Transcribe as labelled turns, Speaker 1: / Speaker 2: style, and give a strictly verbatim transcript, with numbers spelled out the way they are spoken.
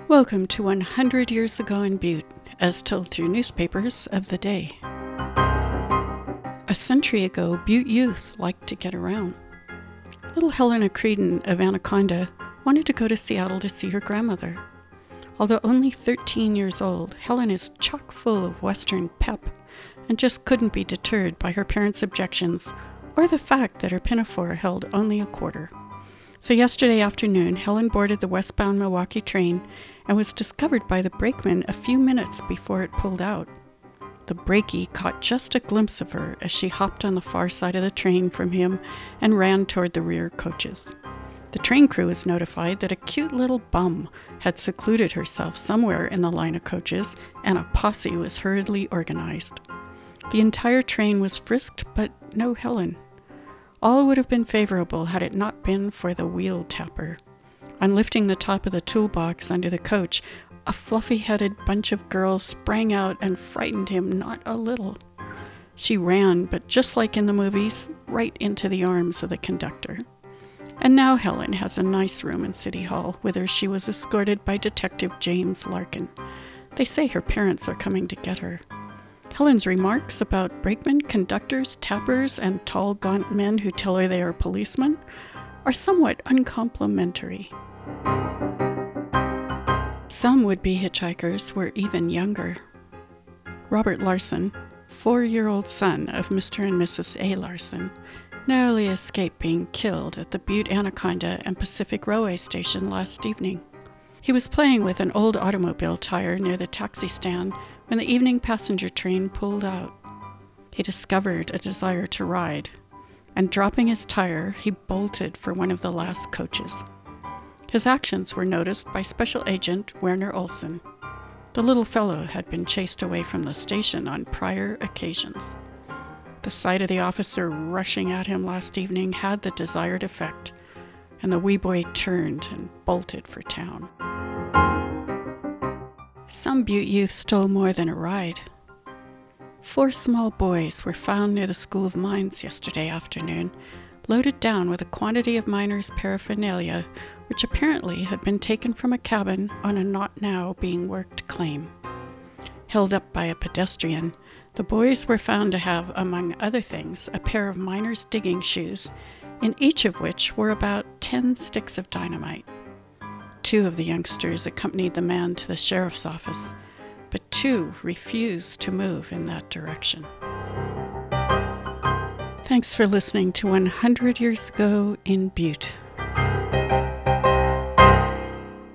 Speaker 1: Welcome to one hundred Years Ago in Butte, as told through newspapers of the day. A century ago, Butte youth liked to get around. Little Helena Creedon of Anaconda wanted to go to Seattle to see her grandmother. Although only thirteen years old, Helen is chock full of Western pep and just couldn't be deterred by her parents' objections or the fact that her pinafore held only a quarter. So yesterday afternoon, Helen boarded the westbound Milwaukee train and was discovered by the brakeman a few minutes before it pulled out. The brakie caught just a glimpse of her as she hopped on the far side of the train from him and ran toward the rear coaches. The train crew was notified that a cute little bum had secluded herself somewhere in the line of coaches, and a posse was hurriedly organized. The entire train was frisked, but no Helen. All would have been favorable had it not been for the wheel tapper. On lifting the top of the toolbox under the coach, a fluffy-headed bunch of girls sprang out and frightened him not a little. She ran, but just like in the movies, right into the arms of the conductor. And now Helen has a nice room in City Hall, whither she was escorted by Detective James Larkin. They say her parents are coming to get her. Helen's remarks about brakemen, conductors, tappers, and tall, gaunt men who tell her they are policemen are somewhat uncomplimentary. Some would-be hitchhikers were even younger. Robert Larson, four-year-old son of Mister and Missus A. Larson, narrowly escaped being killed at the Butte Anaconda and Pacific Railway Station last evening. He was playing with an old automobile tire near the taxi stand when the evening passenger train pulled out. He discovered a desire to ride, and dropping his tire, he bolted for one of the last coaches. His actions were noticed by Special Agent Werner Olsen. The little fellow had been chased away from the station on prior occasions. The sight of the officer rushing at him last evening had the desired effect, and the wee boy turned and bolted for town. Some Butte youth stole more than a ride. Four small boys were found near the School of Mines yesterday afternoon, loaded down with a quantity of miners' paraphernalia, which apparently had been taken from a cabin on a not-now-being-worked claim. Held up by a pedestrian, the boys were found to have, among other things, a pair of miners' digging shoes, in each of which were about ten sticks of dynamite. Two of the youngsters accompanied the man to the sheriff's office, but two refused to move in that direction. Thanks for listening to one hundred Years Ago in Butte.